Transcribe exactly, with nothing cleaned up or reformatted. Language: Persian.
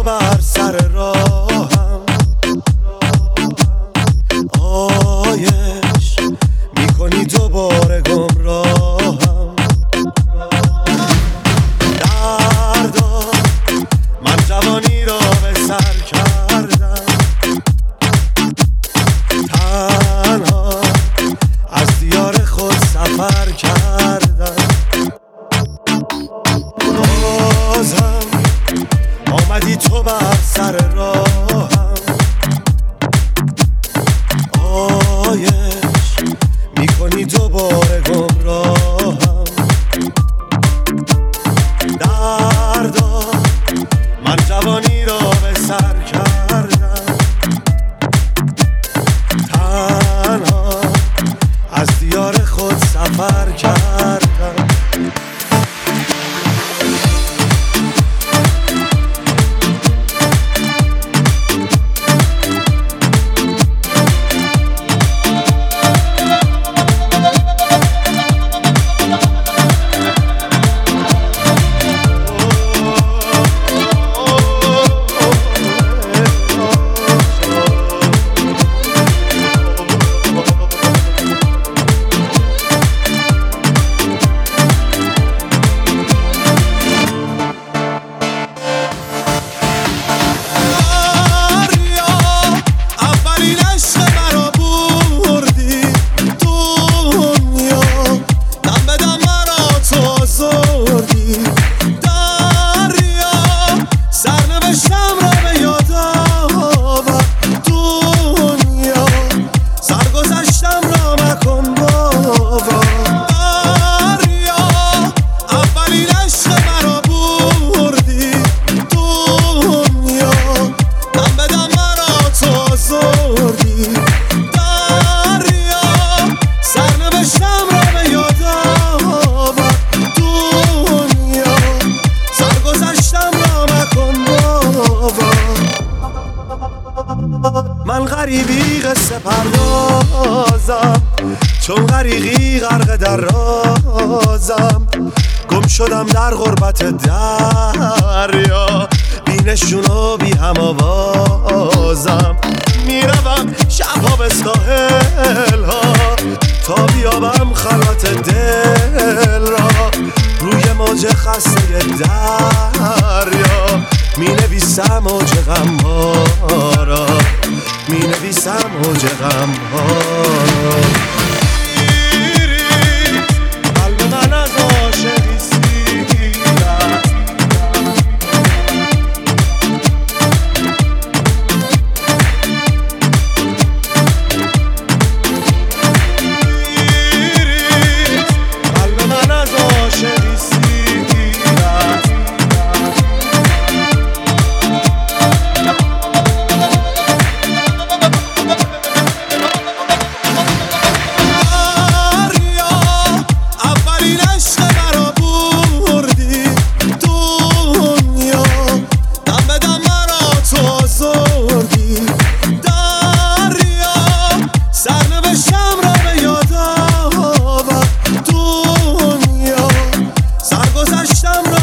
بر سر راهم آیش میکنی دوباره گمراهم. دردا من جوانی را به سر کردم، تنها از دیار خود سفر کردم. بازم آمدی تو بر سر راهم آیش میکنی دوباره گمراهم. دردا من جوانی را به سر کردم، تنها از دیار خود سفر کردم. من غریبی قصه پردازم، چون غریقی غرق در رازم. گم شدم در غربت دریا، بی نشون و بی هم آوازم. میروم شبها به ساحل ها تا بیابم خلوت دل را. روی موج خسته دریا می نویسم موج غم ها را، می نویسم موج غم ها را. قلب من از عاشقی سیر است، قلب من از عاشقی سیر است. I'm